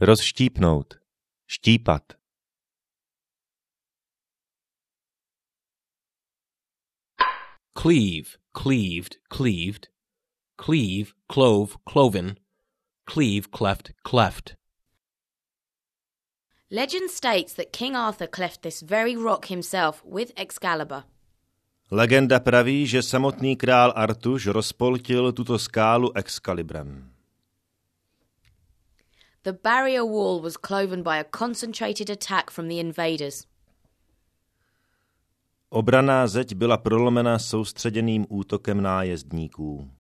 Rozštípnout. Štípat. Cleave, cleaved, cleaved. Cleave, clove, cloven. Cleave, cleft, cleft. Legend states that King Arthur cleft this very rock himself with Excalibur. Legenda praví, že samotný král Artuš rozpoltil tuto skálu Excalibrem. The barrier wall was cloven by a concentrated attack from the invaders. Obranná zeď byla prolomena soustředěným útokem nájezdníků.